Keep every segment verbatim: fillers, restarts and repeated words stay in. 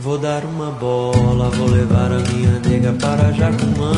Vou dar uma bola, vou levar a minha nega para Jacumã,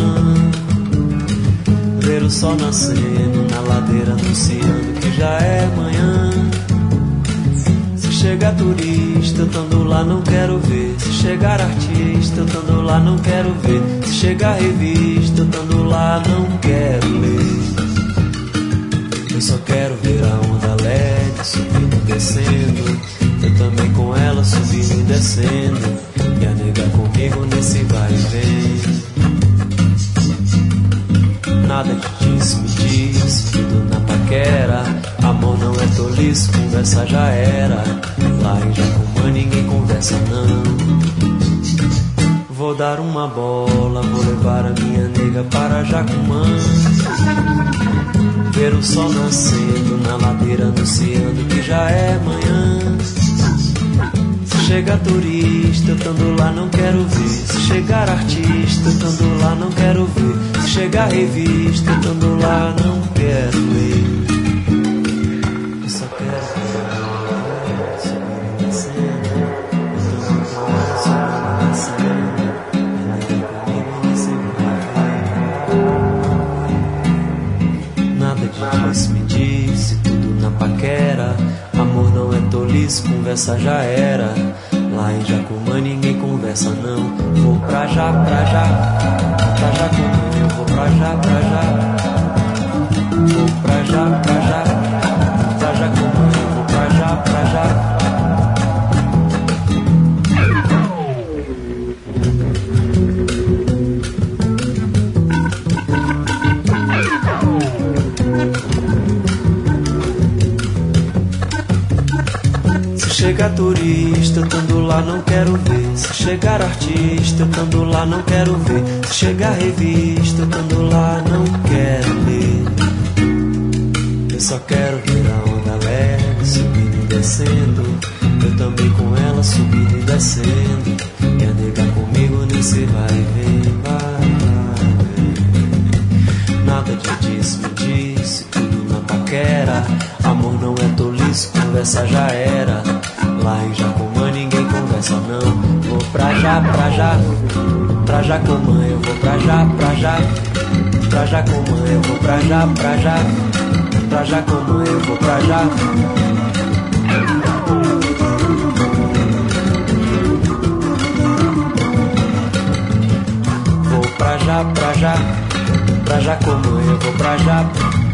ver o sol nascendo na ladeira anunciando que já é manhã. Se chegar turista, eu tando lá não quero ver. Se chegar artista, eu tando lá não quero ver. Se chegar revista, eu tando lá não quero ler. Eu só quero ver a onda leve subindo e descendo, eu também com ela subindo e descendo, e a nega comigo nesse vai e vem. Nada de disse, me diz, tudo na paquera. Amor não é tolice, conversa já era. Lá em Jacumã ninguém conversa não. Vou dar uma bola, vou levar a minha nega para Jacumã, ver o sol nascendo na ladeira anunciando que já é manhã. Se chegar turista, eu tando lá não quero ver. Se chegar artista, eu tando lá não quero ver. Se chegar revista, eu tando lá não quero ler. Eu só quero ver a onda subindo e descendo, eu tando com ela subindo e descendo, e nega comigo nesse vai. Nada de disse, me disse, tudo na paquera. Amor não é tolice, conversa já era. Lá em Jacumã ninguém conversa não. Vou pra já, pra já, pra Jacumã, eu vou pra já, pra já. Vou pra já, pra já, pra Jacumã, eu vou pra já, pra já. Se chegar turista, eu tando lá não quero ver. Se chegar artista, eu tando lá não quero ver. Se chegar revista, eu tando lá não quero ler. Eu só quero ver a onda leve subindo e descendo, eu também com ela subindo e descendo, e a nega comigo nesse vai e vem, vai, vai. Nada de disse, me disse, tudo na paquera. Amor não é tolice, conversa já era. Lá em Jacumã ninguém conversa não. Vou pra já, pra já, pra Jacumã, eu vou pra já, pra já, pra Jacumã, eu vou pra já, pra já, pra Jacumã, eu vou pra já. Vou pra já, pra já, pra Jacumã, eu vou pra já.